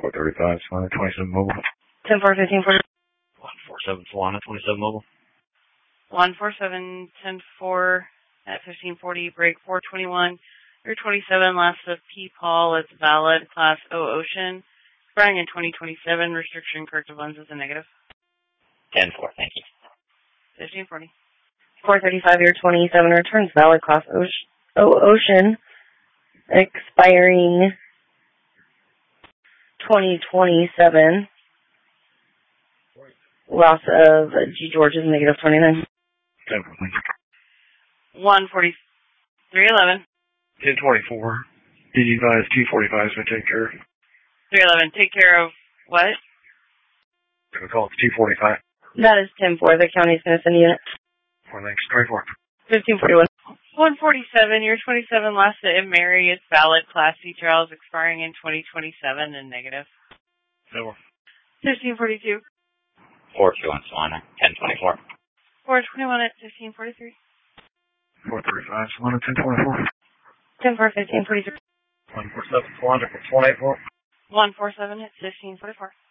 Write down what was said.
435 Solana, 27 mobile. 10-4, 15-40. 147 Solana, 27 mobile. 147, 10-4 at 1540, break 421. Your 27, last of P. Paul, it's valid, class O Ocean. Expiring in 2027, restriction corrective lenses and negative. 10-4, thank you. 1540. 435, your 27, returns valid, class O Ocean. Expiring 2027. Loss of G. George is negative 29. 10-4, thank you. 14311. 1024. Did you guys 245 so take care of? 311. Take care of what? We call it 245. That is 10-4. The county's going to send a unit. 4 thanks. 24. 1541. 147. Your 27 last at Mary. It's valid. Class C trials expiring in 2027 and negative. 4. 1542. 421 Solana, 1024. 421 at 1543. 435 Solana, 1024. 10-4, 1543. 147 Solana, 484. 147 at 1544.